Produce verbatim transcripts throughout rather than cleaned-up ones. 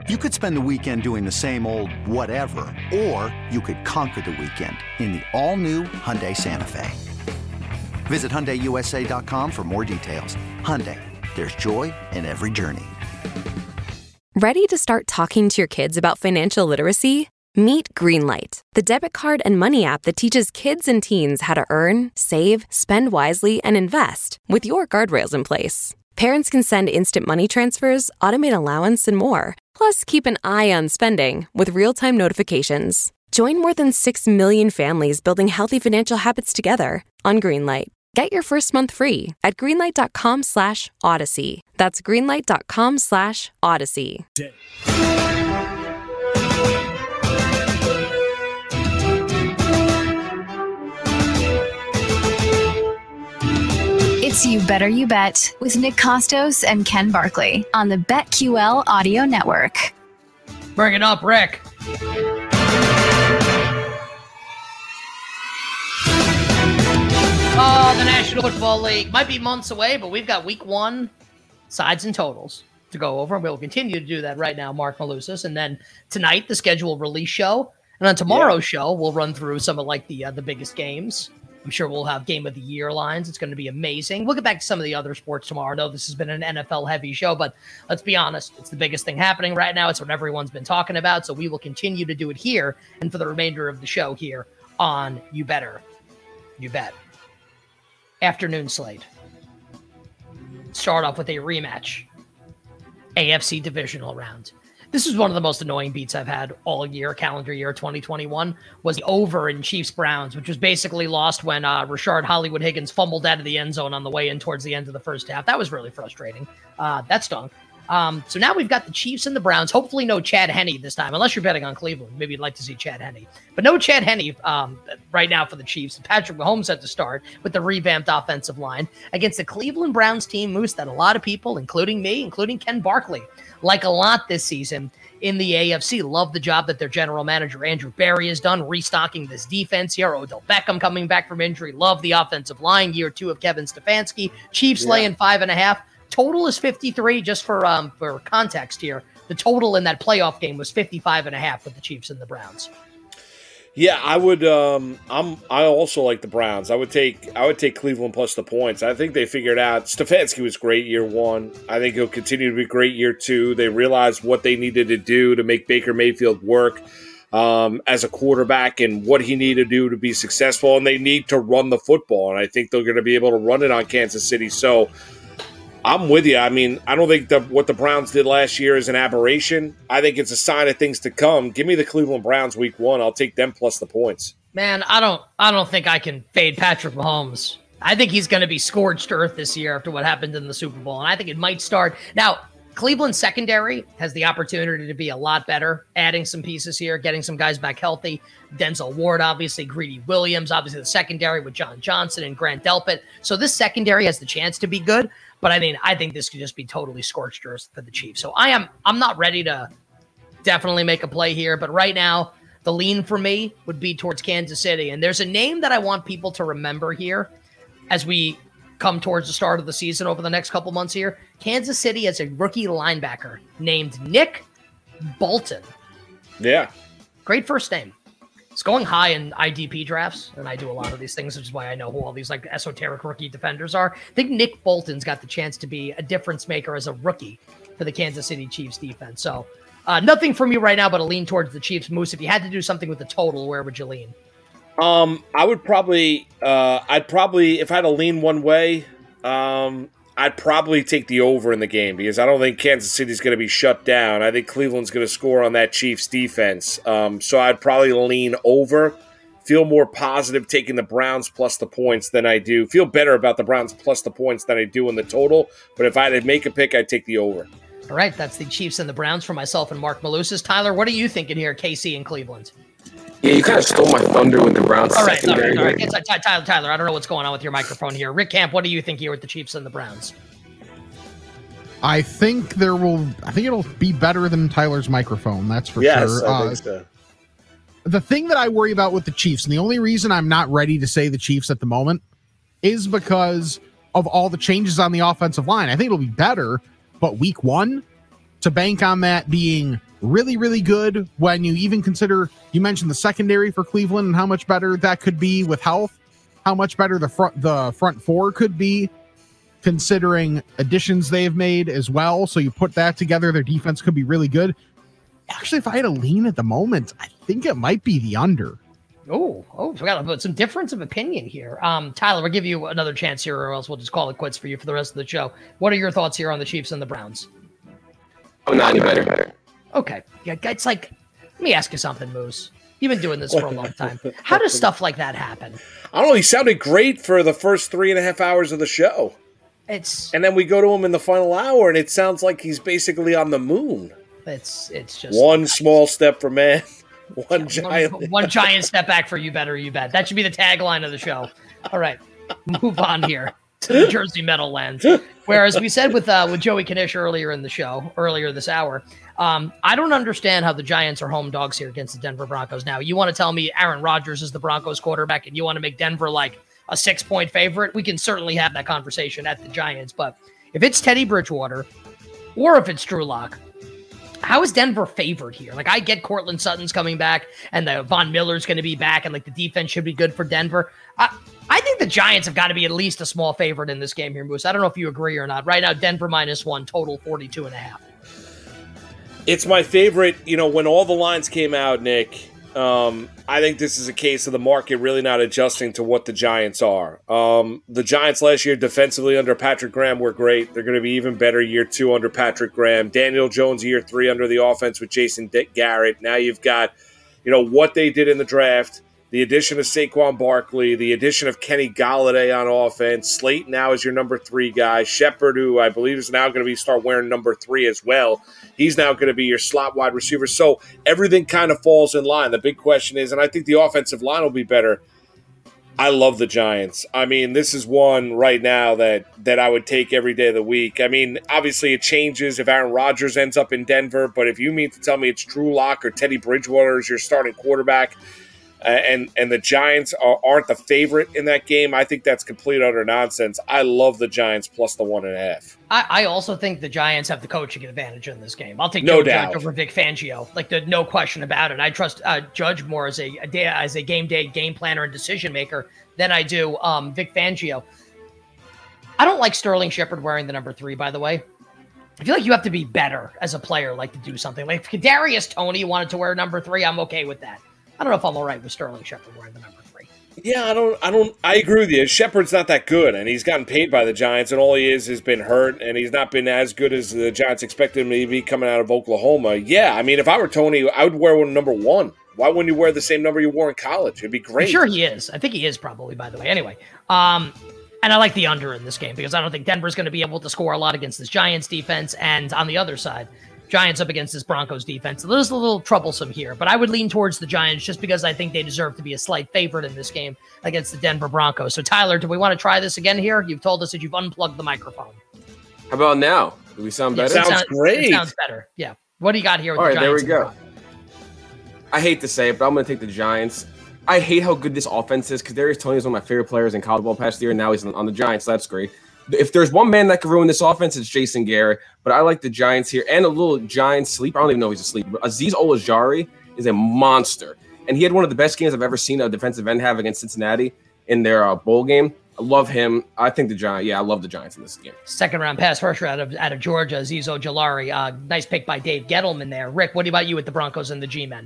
You could spend the weekend doing the same old whatever, or you could conquer the weekend in the all-new Hyundai Santa Fe. Visit Hyundai U S A dot com for more details. Hyundai, there's joy in every journey. Ready to start talking to your kids about financial literacy? Meet Greenlight, the debit card and money app that teaches kids and teens how to earn, save, spend wisely, and invest with your guardrails in place. Parents can send instant money transfers, automate allowance, and more. Plus, keep an eye on spending with real-time notifications. Join more than six million families building healthy financial habits together on Greenlight. Get your first month free at greenlight.com slash odyssey. That's greenlight.com slash odyssey. It's You Better You Bet with Nick Costos and Ken Barkley on the BetQL Audio Network. Bring it up, Rick. Oh, the National Football League might be months away, but we've got week one sides and totals to go over. We'll continue to do that right now, Mark Malusis. And then tonight, the schedule release show. And on tomorrow's yeah. show, we'll run through some of like the uh, the biggest games. I'm sure we'll have game of the year lines. It's going to be amazing. We'll get back to some of the other sports tomorrow. I know this has been an N F L heavy show, but let's be honest. It's the biggest thing happening right now. It's what everyone's been talking about. So we will continue to do it here and for the remainder of the show here on You Better You Bet. Afternoon slate. Start off with a rematch. A F C divisional round. This is one of the most annoying beats I've had all year, calendar year twenty twenty-one, was the over in Chiefs-Browns, which was basically lost when uh, Rashard Hollywood Higgins fumbled out of the end zone on the way in towards the end of the first half. That was really frustrating. Uh, that stunk. Um, so now we've got the Chiefs and the Browns. Hopefully no Chad Henne this time, unless you're betting on Cleveland. Maybe you'd like to see Chad Henne. But no Chad Henne um, right now for the Chiefs. Patrick Mahomes had to start with the revamped offensive line against the Cleveland Browns team, Moose, that a lot of people, including me, including Ken Barkley, like a lot this season in the A F C. Love the job that their general manager, Andrew Berry, has done restocking this defense here. Odell Beckham coming back from injury. Love the offensive line. Year two of Kevin Stefanski. Chiefs yeah. laying five and a half. Total is fifty-three, just for um for context here. The total in that playoff game was fifty-five and a half with the Chiefs and the Browns. Yeah, I would um I'm I also like the Browns. I would take I would take Cleveland plus the points. I think they figured out Stefanski was great year one. I think he'll continue to be great year two. They realized what they needed to do to make Baker Mayfield work um as a quarterback and what he needed to do to be successful, and they need to run the football, and I think they're going to be able to run it on Kansas City. So I'm with you. I mean, I don't think the, what the Browns did last year is an aberration. I think it's a sign of things to come. Give me the Cleveland Browns week one. I'll take them plus the points. Man, I don't I don't think I can fade Patrick Mahomes. I think he's going to be scorched earth this year after what happened in the Super Bowl, and I think it might start. Now, Cleveland secondary has the opportunity to be a lot better, adding some pieces here, getting some guys back healthy. Denzel Ward, obviously, Greedy Williams, obviously the secondary with John Johnson and Grant Delpit. So this secondary has the chance to be good. But I mean, I think this could just be totally scorched earth for the Chiefs. So I am, I'm not ready to definitely make a play here. But right now, the lean for me would be towards Kansas City. And there's a name that I want people to remember here as we come towards the start of the season over the next couple months here. Kansas City has a rookie linebacker named Nick Bolton. Yeah. Great first name. It's going high in I D P drafts, and I do a lot of these things, which is why I know who all these like esoteric rookie defenders are. I think Nick Bolton's got the chance to be a difference maker as a rookie for the Kansas City Chiefs defense. So uh, nothing from you right now but a lean towards the Chiefs. Moose, if you had to do something with the total, where would you lean? Um, I would probably, uh, I'd probably, if I had to lean one way, um, I'd probably take the over in the game because I don't think Kansas City's going to be shut down. I think Cleveland's going to score on that Chiefs defense. Um, so I'd probably lean over. Feel more positive taking the Browns plus the points than I do. Feel better about the Browns plus the points than I do in the total. But if I had to make a pick, I'd take the over. All right, that's the Chiefs and the Browns for myself and Mark Malusis. Tyler, what are you thinking here, K C and Cleveland? Yeah, you kind of stole my thunder with the Browns. All right, all secondary. right, all right. Tyler, Tyler, I don't know what's going on with your microphone here. Rick Camp, what do you think here with the Chiefs and the Browns? I think there will. I think it'll be better than Tyler's microphone. That's for yes, sure. I Uh, think so. The thing that I worry about with the Chiefs, and the only reason I'm not ready to say the Chiefs at the moment, is because of all the changes on the offensive line. I think it'll be better, but week one, to bank on that being really, really good when you even consider, you mentioned the secondary for Cleveland and how much better that could be with health, how much better the front, the front four could be, considering additions they've made as well. So you put that together, their defense could be really good. Actually, if I had a lean at the moment, I think it might be the under. Oh, oh, we got to put some difference of opinion here. Um, Tyler, we'll give you another chance here, or else we'll just call it quits for you for the rest of the show. What are your thoughts here on the Chiefs and the Browns? Oh, not any better. Okay. Yeah, it's like, let me ask you something, Moose. You've been doing this for a long time. How does stuff like that happen? I don't know. He sounded great for the first three and a half hours of the show. It's and then we go to him in the final hour, and it sounds like he's basically on the moon. It's it's just one like, small step for man, one yeah, giant one, one giant step back for you better, you bet. That should be the tagline of the show. All right, move on here to the Jersey Meadowlands. Whereas we said with uh, with Joey Knish earlier in the show, earlier this hour, um, I don't understand how the Giants are home dogs here against the Denver Broncos. Now, you want to tell me Aaron Rodgers is the Broncos quarterback and you want to make Denver like a six-point favorite? We can certainly have that conversation at the Giants. But if it's Teddy Bridgewater or if it's Drew Lock, how is Denver favored here? Like, I get Cortland Sutton's coming back and the Von Miller's going to be back and like the defense should be good for Denver. I, I think the Giants have got to be at least a small favorite in this game here, Moose. I don't know if you agree or not. Right now, Denver minus one, total forty-two and a half. It's my favorite. You know, when all the lines came out, Nick, um, I think this is a case of the market really not adjusting to what the Giants are. Um, the Giants last year defensively under Patrick Graham were great. They're going to be even better year two under Patrick Graham. Daniel Jones year three under the offense with Jason Garrett. Now you've got, you know, what they did in the draft, the addition of Saquon Barkley, the addition of Kenny Golladay on offense. Slate now is your number three guy. Shepard, who I believe is now going to be start wearing number three as well. He's now going to be your slot wide receiver. So everything kind of falls in line. The big question is, and I think the offensive line will be better. I love the Giants. I mean, this is one right now that, that I would take every day of the week. I mean, obviously it changes if Aaron Rodgers ends up in Denver, but if you mean to tell me it's Drew Lock or Teddy Bridgewater as your starting quarterback, Uh, and and the Giants are, aren't the favorite in that game, I think that's complete utter nonsense. I love the Giants plus the one and a half. I, I also think the Giants have the coaching advantage in this game. I'll take no Joe doubt. Judge over Vic Fangio. Like, there's no question about it. I trust uh, Judge more as a, a day, as a game day game planner and decision maker than I do um, Vic Fangio. I don't like Sterling Shepard wearing the number three, by the way. I feel like you have to be better as a player, like to do something. Like if Kadarius Toney wanted to wear number three, I'm okay with that. I don't know if I'm all right with Sterling Shepard wearing the number three. Yeah, I don't, I don't, I agree with you. Shepard's not that good, and he's gotten paid by the Giants, and all he is has been hurt, and he's not been as good as the Giants expected him to be coming out of Oklahoma. Yeah, I mean, if I were Toney, I would wear one number one. Why wouldn't you wear the same number you wore in college? It'd be great. I'm sure he is. I think he is probably, by the way. Anyway, um, and I like the under in this game because I don't think Denver's going to be able to score a lot against this Giants defense, and on the other side, Giants up against this Broncos defense. It is a little troublesome here, but I would lean towards the Giants just because I think they deserve to be a slight favorite in this game against the Denver Broncos. So, Tyler, do we want to try this again here? You've told us that you've unplugged the microphone. How about now? Do we sound better? Sounds it sounds great. It sounds better. Yeah. What do you got here with All the right, there Giants? we go. I hate to say it, but I'm going to take the Giants. I hate how good this offense is because Kadarius Toney is one of my favorite players in college ball past year, and now he's on the Giants. So that's great. If there's one man that could ruin this offense, it's Jason Garrett. But I like the Giants here. And a little Giants sleep. I don't even know if he's asleep. But Azeez Ojulari is a monster. And he had one of the best games I've ever seen a defensive end have against Cincinnati in their uh, bowl game. I love him. I think the Giants. Yeah, I love the Giants in this game. Second round pass rusher out of out of Georgia, Azeez Ojulari. Uh, nice pick by Dave Gettleman there. Rick, what about you with the Broncos and the G-men?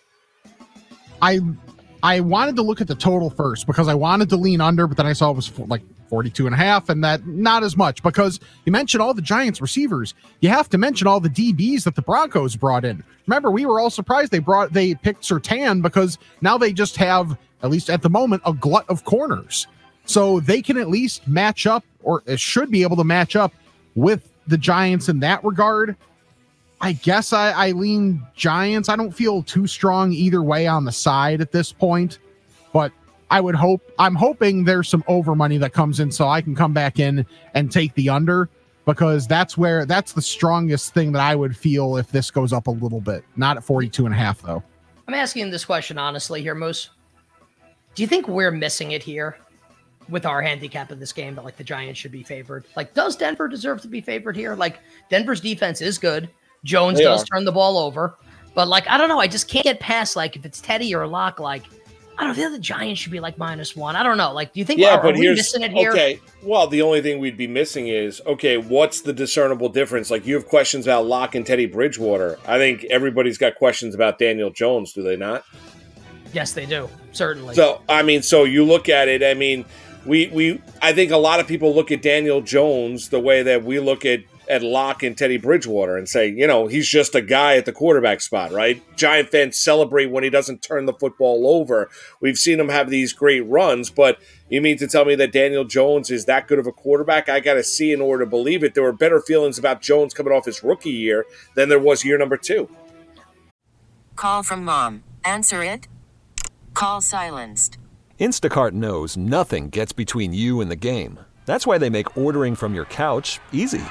I I wanted to look at the total first because I wanted to lean under, but then I saw it was for like forty-two and a half, and that not as much because you mentioned all the Giants receivers. You have to mention all the D Bs that the Broncos brought in. Remember, we were all surprised they brought they picked Surtain because now they just have, at least at the moment, a glut of corners. So they can at least match up, or should be able to match up with the Giants in that regard. I guess I, I lean Giants. I don't feel too strong either way on the side at this point, but I would hope, I'm hoping there's some over money that comes in so I can come back in and take the under, because that's where, that's the strongest thing that I would feel if this goes up a little bit. Not at forty-two and a half though. I'm asking this question honestly here, Moose. Do you think we're missing it here with our handicap of this game that like the Giants should be favored? Like, does Denver deserve to be favored here? Like, Denver's defense is good. Jones They does are. turn the ball over. But, like, I don't know. I just can't get past, like, if it's Teddy or Locke, like, I don't know. The Giants should be, like, minus one. I don't know. Like, do you think Yeah, are, but are we here's missing it here? okay. Well, the only thing we'd be missing is okay. What's the discernible difference? Like you have questions about Locke and Teddy Bridgewater. I think everybody's got questions about Daniel Jones. Do they not? Yes, they do. Certainly. So I mean, so you look at it. I mean, we we. I think a lot of people look at Daniel Jones the way that we look at at Locke and Teddy Bridgewater and say, you know, he's just a guy at the quarterback spot, right? Giant fans celebrate when he doesn't turn the football over. We've seen him have these great runs, but you mean to tell me that Daniel Jones is that good of a quarterback? I got to see in order to believe it. There were better feelings about Jones coming off his rookie year than there was year number two. Call from mom. Answer it. Call silenced. Instacart knows nothing gets between you and the game. That's why they make ordering from your couch easy.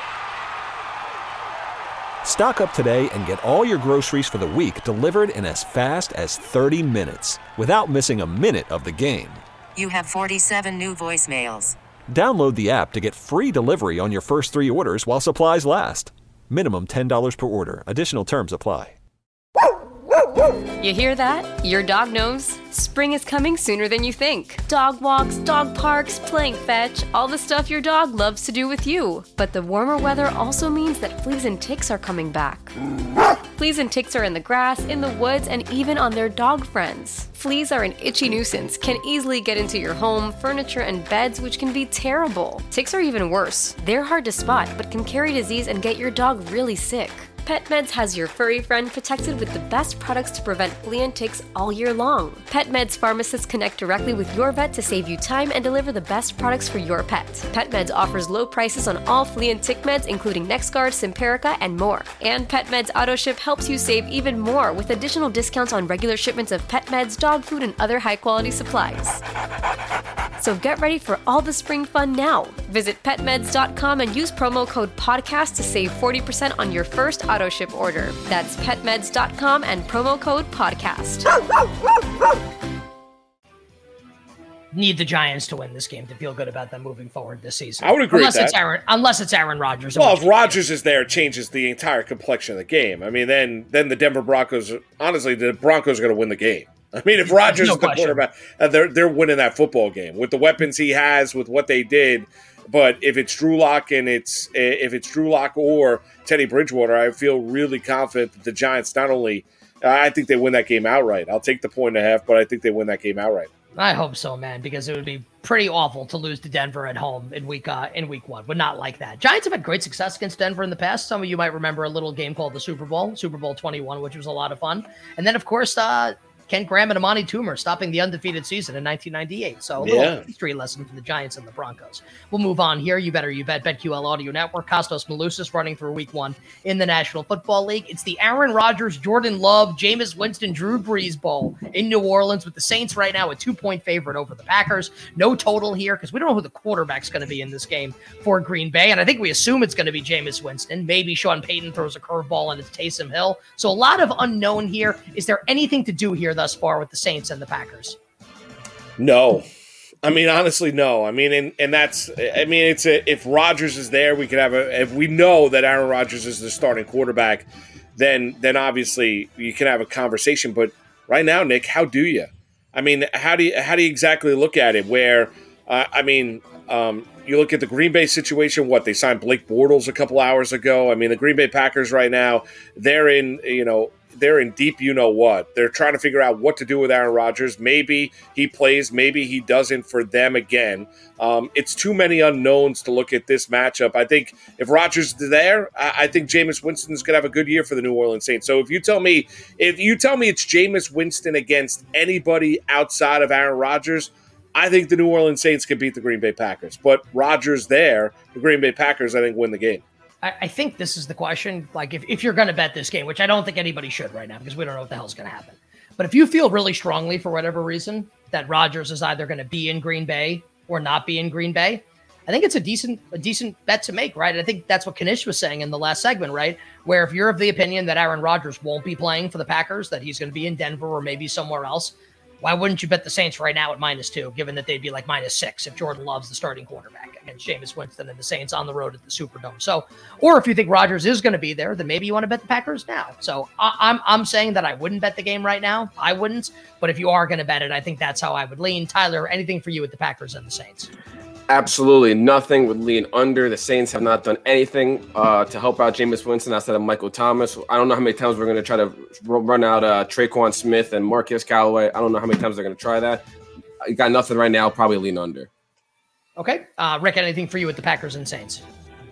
Stock up today and get all your groceries for the week delivered in as fast as thirty minutes without missing a minute of the game. You have forty-seven new voicemails. Download the app to get free delivery on your first three orders while supplies last. Minimum ten dollars per order. Additional terms apply. You hear that? Your dog knows. Spring is coming sooner than you think. Dog walks, dog parks, playing fetch, all the stuff your dog loves to do with you. But the warmer weather also means that fleas and ticks are coming back. Fleas and ticks are in the grass, in the woods, and even on their dog friends. Fleas are an itchy nuisance, can easily get into your home, furniture, and beds, which can be terrible. Ticks are even worse. They're hard to spot, but can carry disease and get your dog really sick. PetMeds has your furry friend protected with the best products to prevent flea and ticks all year long. PetMeds pharmacists connect directly with your vet to save you time and deliver the best products for your pet. PetMeds offers low prices on all flea and tick meds, including NexGard, Simparica, and more. And PetMeds AutoShip helps you save even more with additional discounts on regular shipments of pet meds, dog food, and other high-quality supplies. So get ready for all the spring fun now. Visit pet meds dot com and use promo code podcast to save forty percent on your first auto ship order. That's pet meds dot com and promo code podcast. Need the Giants to win this game to feel good about them moving forward this season. I would agree unless with it's that. Aaron, unless it's Aaron Rodgers. Well, if Rodgers is there, it changes the entire complexion of the game. I mean, then then the Denver Broncos, honestly, the Broncos are going to win the game. I mean, if Rodgers No is the question. quarterback, uh, they're they're winning that football game with the weapons he has, with what they did. But if it's Drew Lock and it's if it's Drew Lock or Teddy Bridgewater, I feel really confident that the Giants not only I think they win that game outright. I'll take the point and a half, but I think they win that game outright. I hope so, man, because it would be pretty awful to lose to Denver at home in week uh, in week one. Would not like that. Giants have had great success against Denver in the past. Some of you might remember a little game called the Super Bowl, Super Bowl twenty-one, which was a lot of fun. And then, of course, uh, Ken Graham and Amani Toomer stopping the undefeated season in nineteen ninety-eight. So a little Yeah. history lesson for the Giants and the Broncos. We'll move on here. You better, you bet. BetQL Audio Network. Kostas Malusis running through week one in the National Football League. It's the Aaron Rodgers, Jordan Love, Jameis Winston, Drew Brees Bowl in New Orleans with the Saints right now a two-point favorite over the Packers. No total here because we don't know who the quarterback's going to be in this game for Green Bay. And I think we assume it's going to be Jameis Winston. Maybe Sean Payton throws a curveball and it's Taysom Hill. So a lot of unknown here. Is there anything to do here thus far with the Saints and the Packers? No. I mean, honestly, no. I mean, and, and that's, I mean, it's a, if Rodgers is there, we could have a, if we know that Aaron Rodgers is the starting quarterback, then, then obviously you can have a conversation. But right now, Nick, how do you? I mean, how do you, how do you exactly look at it where, uh, I mean, um, you look at the Green Bay situation, what, they signed Blake Bortles a couple hours ago. I mean, the Green Bay Packers right now, they're in, you know, they're in deep you-know-what. They're trying to figure out what to do with Aaron Rodgers. Maybe he plays, maybe he doesn't for them again. Um, it's too many unknowns to look at this matchup. I think if Rodgers is there, I, I think Jameis Winston's going to have a good year for the New Orleans Saints. So if you tell me, if you tell me it's Jameis Winston against anybody outside of Aaron Rodgers, I think the New Orleans Saints can beat the Green Bay Packers. But Rodgers there, the Green Bay Packers, I think, win the game. I, I think this is the question. Like, if, if you're going to bet this game, which I don't think anybody should right now because we don't know what the hell's going to happen. But if you feel really strongly, for whatever reason, that Rodgers is either going to be in Green Bay or not be in Green Bay, I think it's a decent a decent bet to make, right? I think that's what Kanish was saying in the last segment, right? Where if you're of the opinion that Aaron Rodgers won't be playing for the Packers, that he's going to be in Denver or maybe somewhere else, Why wouldn't you bet the Saints right now at minus two, given that they'd be like minus six if Jordan Love's the starting quarterback against Jameis Winston and the Saints on the road at the Superdome? So, or if you think Rodgers is going to be there, then maybe you want to bet the Packers now. So I, I'm I'm saying that I wouldn't bet the game right now. I wouldn't. But if you are going to bet it, I think that's how I would lean. Tyler, anything for you with the Packers and the Saints? Absolutely nothing would lean under. The Saints have not done anything uh, to help out Jameis Winston outside of Michael Thomas. I don't know how many times we're going to try to run out uh, Traquan Smith and Marquez Callaway. I don't know how many times they're going to try that. I got nothing right now. Probably lean under. Okay. Uh, Rick, anything for you with the Packers and Saints?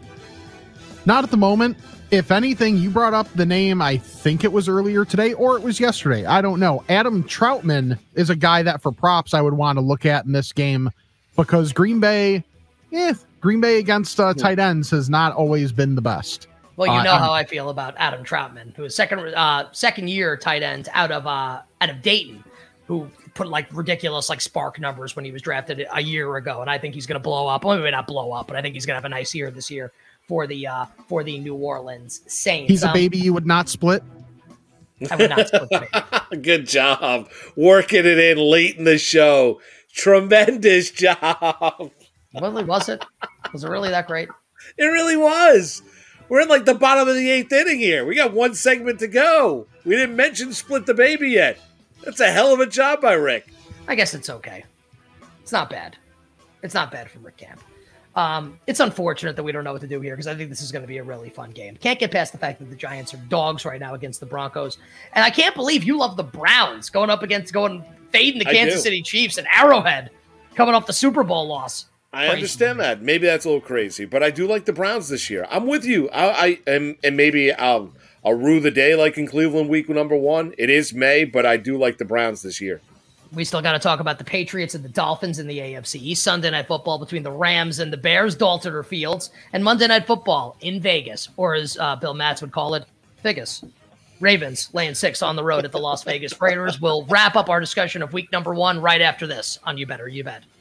Not at the moment. If anything, you brought up the name, I think it was earlier today or it was yesterday. I don't know. Adam Troutman is a guy that for props I would want to look at in this game because Green Bay, eh, Green Bay against uh, tight ends has not always been the best. Well, you know uh, how I feel about Adam Troutman, who is second uh, second year tight end out of uh, out of Dayton, who put like ridiculous like spark numbers when he was drafted a year ago, and I think he's going to blow up. Well, maybe not blow up, but I think he's going to have a nice year this year for the uh, for the New Orleans Saints. He's um, a baby you would not split. I would not split the baby. Good job working it in late in the show. Tremendous job. Really, was it? Was it really that great? It really was. We're in like the bottom of the eighth inning here. We got one segment to go. We didn't mention split the baby yet. That's a hell of a job by Rick. I guess it's okay. It's not bad. It's not bad for Rick Camp. Um, it's unfortunate that we don't know what to do here because I think this is going to be a really fun game. Can't get past the fact that the Giants are dogs right now against the Broncos. And I can't believe you love the Browns going up against, going fading the Kansas City Chiefs and Arrowhead coming off the Super Bowl loss. I Crazy. understand that. Maybe that's a little crazy, but I do like the Browns this year. I'm with you. I, I and, and maybe I'll, I'll rue the day like in Cleveland week number one. It is May, but I do like the Browns this year. We still got to talk about the Patriots and the Dolphins in the A F C East. Sunday Night Football between the Rams and the Bears, Dalton Fields, and Monday Night Football in Vegas, or as uh, Bill Matz would call it, Vegas. Ravens laying six on the road at the Las Vegas Raiders. We'll wrap up our discussion of week number one right after this on You Better You Bet.